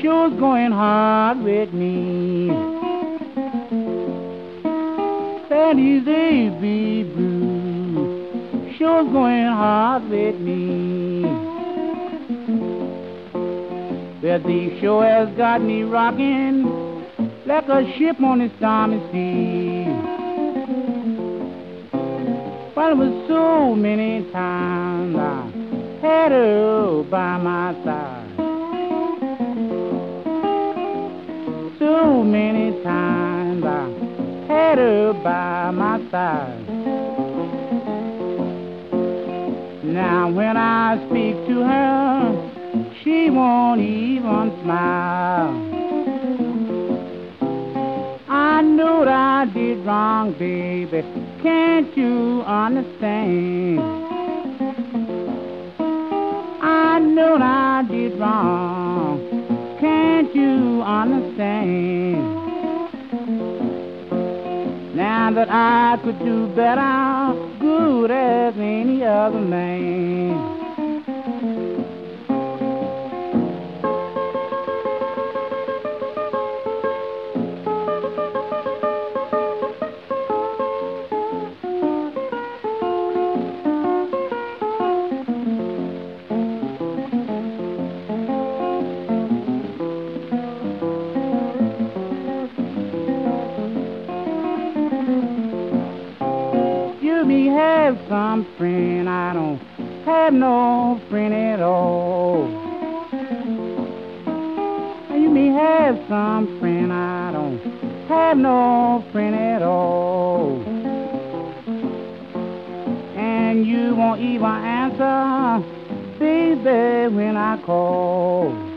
sure's going hard with me. That easy be blue, sure's going hard with me. Well, the show has got me rocking like a ship on the stormy sea. Well, it was so many times I had her by my side. So many times I had her by my side. Now when I speak to her, she won't even smile. I know that I did wrong, baby, can't you understand? I know that I did wrong, can't you understand? Now that I could do better, good as any other man. You may have some friend, I don't have no friend at all. You may have some friend, I don't have no friend at all. And you won't even answer, baby, when I call.